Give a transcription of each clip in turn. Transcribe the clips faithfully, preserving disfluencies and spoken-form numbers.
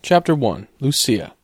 Chapter one. Lucia.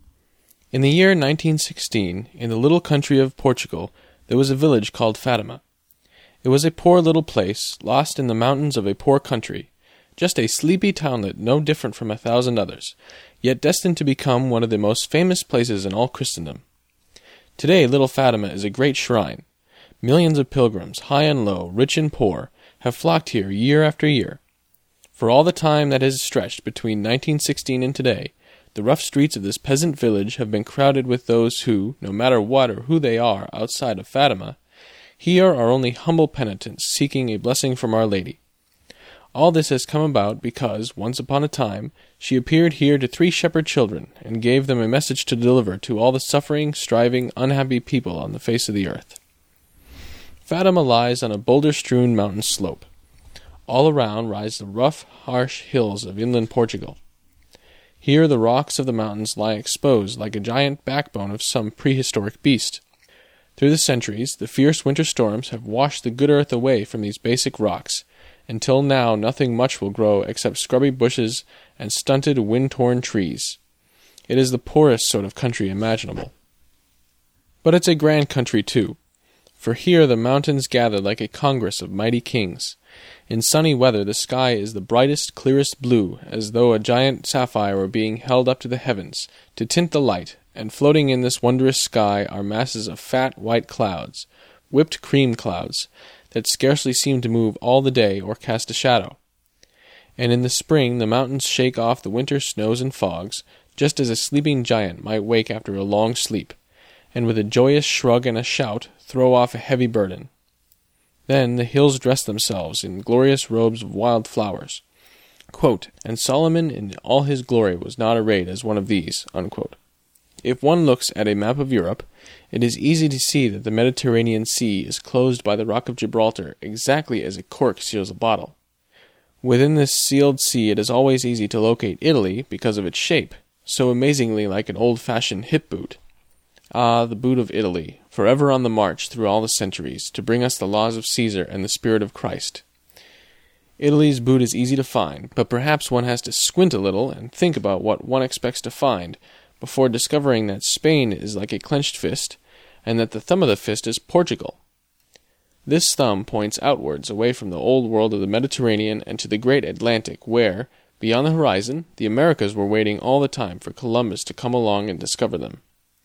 In the year nineteen sixteen, in the little country of Portugal, there was a village called Fatima. It was a poor little place, lost in the mountains of a poor country, just a sleepy townlet no different from a thousand others, yet destined to become one of the most famous places in all Christendom. Today little Fatima is a great shrine. Millions of pilgrims, high and low, rich and poor, have flocked here year after year. For all the time that has stretched between nineteen sixteen and today, the rough streets of this peasant village have been crowded with those who, no matter what or who they are outside of Fatima, here are only humble penitents seeking a blessing from Our Lady. All this has come about because, once upon a time, she appeared here to three shepherd children, and gave them a message to deliver to all the suffering, striving, unhappy people on the face of the earth. Fatima lies on a boulder-strewn mountain slope. All around rise the rough, harsh hills of inland Portugal. Here the rocks of the mountains lie exposed like a giant backbone of some prehistoric beast. Through the centuries, the fierce winter storms have washed the good earth away from these basic rocks, until now nothing much will grow except scrubby bushes and stunted, wind-torn trees. It is the poorest sort of country imaginable. But it's a grand country, too, for here the mountains gather like a congress of mighty kings. In sunny weather the sky is the brightest, clearest blue, as though a giant sapphire were being held up to the heavens, to tint the light, and floating in this wondrous sky are masses of fat, white clouds, whipped cream clouds, that scarcely seem to move all the day or cast a shadow. And in the spring the mountains shake off the winter snows and fogs, just as a sleeping giant might wake after a long sleep, and with a joyous shrug and a shout throw off a heavy burden. Then the hills dress themselves in glorious robes of wild flowers. Quote, and Solomon in all his glory was not arrayed as one of these. Unquote. If one looks at a map of Europe, it is easy to see that the Mediterranean Sea is closed by the Rock of Gibraltar exactly as a cork seals a bottle. Within this sealed sea it is always easy to locate Italy because of its shape, so amazingly like an old-fashioned hip boot. Ah, the boot of Italy, forever on the march through all the centuries, to bring us the laws of Caesar and the spirit of Christ. Italy's boot is easy to find, but perhaps one has to squint a little and think about what one expects to find before discovering that Spain is like a clenched fist, and that the thumb of the fist is Portugal. This thumb points outwards away from the old world of the Mediterranean and to the great Atlantic, where, beyond the horizon, the Americas were waiting all the time for Columbus to come along and discover them.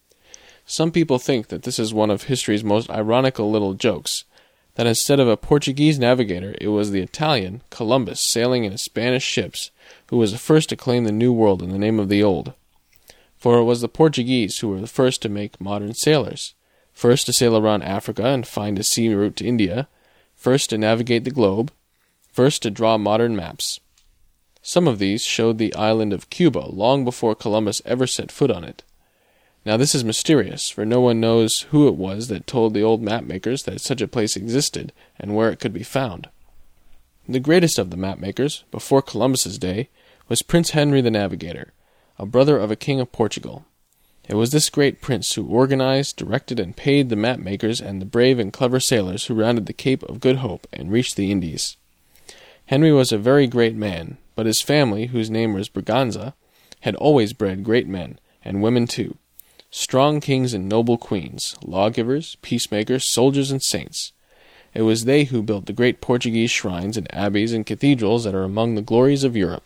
Some people think that this is one of history's most ironical little jokes, that instead of a Portuguese navigator, it was the Italian, Columbus, sailing in Spanish ships, who was the first to claim the New World in the name of the Old. For it was the Portuguese who were the first to make modern sailors, first to sail around Africa and find a sea route to India, first to navigate the globe, first to draw modern maps. Some of these showed the island of Cuba long before Columbus ever set foot on it. Now this is mysterious, for no one knows who it was that told the old map-makers that such a place existed and where it could be found. The greatest of the map-makers, before Columbus's day, was Prince Henry the Navigator, a brother of a king of Portugal. It was this great prince who organized, directed, and paid the map-makers and the brave and clever sailors who rounded the Cape of Good Hope and reached the Indies. Henry was a very great man, but his family, whose name was Braganza, had always bred great men, and women too. Strong kings and noble queens, lawgivers, peacemakers, soldiers, and saints. It was they who built the great Portuguese shrines and abbeys and cathedrals that are among the glories of Europe.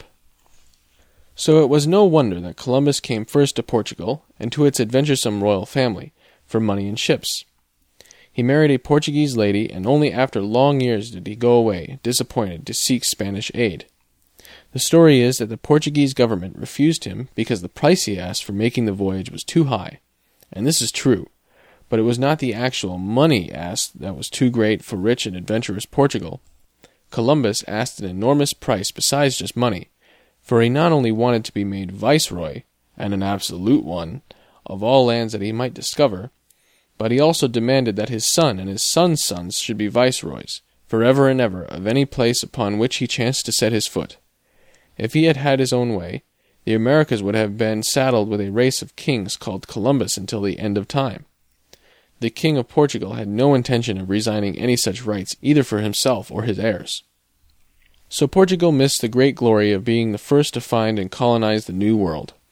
So it was no wonder that Columbus came first to Portugal, and to its adventuresome royal family, for money and ships. He married a Portuguese lady, and only after long years did he go away, disappointed, to seek Spanish aid. The story is that the Portuguese government refused him because the price he asked for making the voyage was too high. And this is true, but it was not the actual money asked that was too great for rich and adventurous Portugal. Columbus asked an enormous price besides just money, for he not only wanted to be made viceroy, and an absolute one, of all lands that he might discover, but he also demanded that his son and his son's sons should be viceroys, forever and ever, of any place upon which he chanced to set his foot. If he had had his own way, the Americas would have been saddled with a race of kings called Columbus until the end of time. The King of Portugal had no intention of resigning any such rights either for himself or his heirs. So Portugal missed the great glory of being the first to find and colonize the New World.